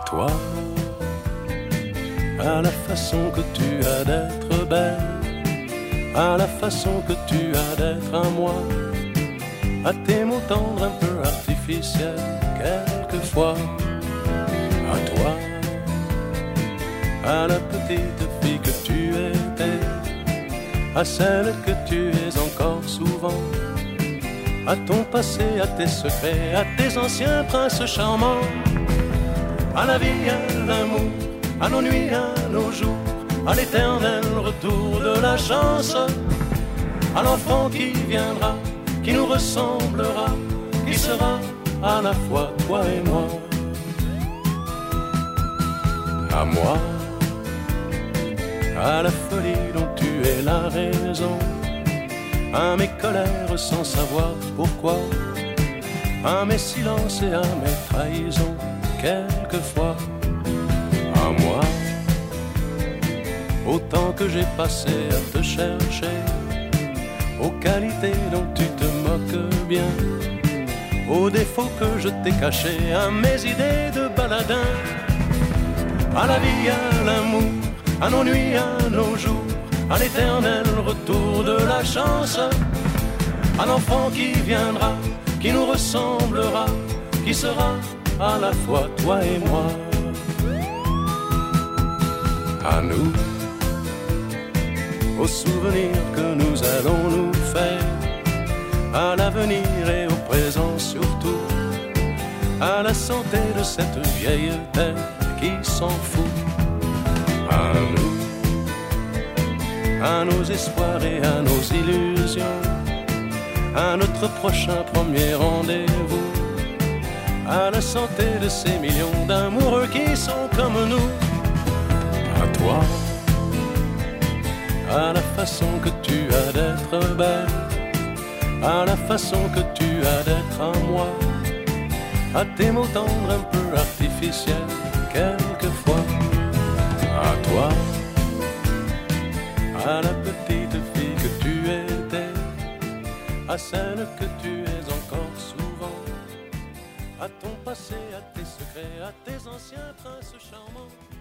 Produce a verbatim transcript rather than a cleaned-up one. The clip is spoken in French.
toi, à la façon que tu as d'être belle, à la façon que tu as d'être à moi, à tes mots tendres un peu artificiels quelquefois, à toi, à la petite fille que tu étais, à celle que tu es encore souvent, à ton passé, à tes secrets, à tes anciens princes charmants, à la vie, à l'amour, à nos nuits, à nos jours, à l'éternel retour de la chance, à l'enfant qui viendra, qui nous ressemblera, qui sera à la fois toi et moi. À moi, à la folie dont tu es la raison, à mes colères sans savoir pourquoi, à mes silences et à mes trahisons quelquefois. À moi, au temps que j'ai passé à te chercher, aux qualités dont tu te moques bien, aux défauts que je t'ai cachés, à mes idées de baladin, à la vie, à l'amour, à nos nuits, à nos jours, à l'éternel retour de la chance, à l'enfant qui viendra, qui nous ressemblera, qui sera à la fois toi et moi. À nous, aux souvenirs que nous allons nous faire, à l'avenir et au présent surtout, à la santé de cette vieille terre qui s'en fout. À nous, à nos espoirs et à nos illusions, à notre prochain premier rendez-vous, à la santé de ces millions d'amoureux qui sont comme nous. À toi, à la façon que tu as d'être belle, à la façon que tu as d'être à moi, à tes mots tendres un peu artificiels quelquefois. À toi, à la petite fille que tu étais, à celle que tu es encore souvent, à ton passé, à tes secrets, à tes anciens princes charmants.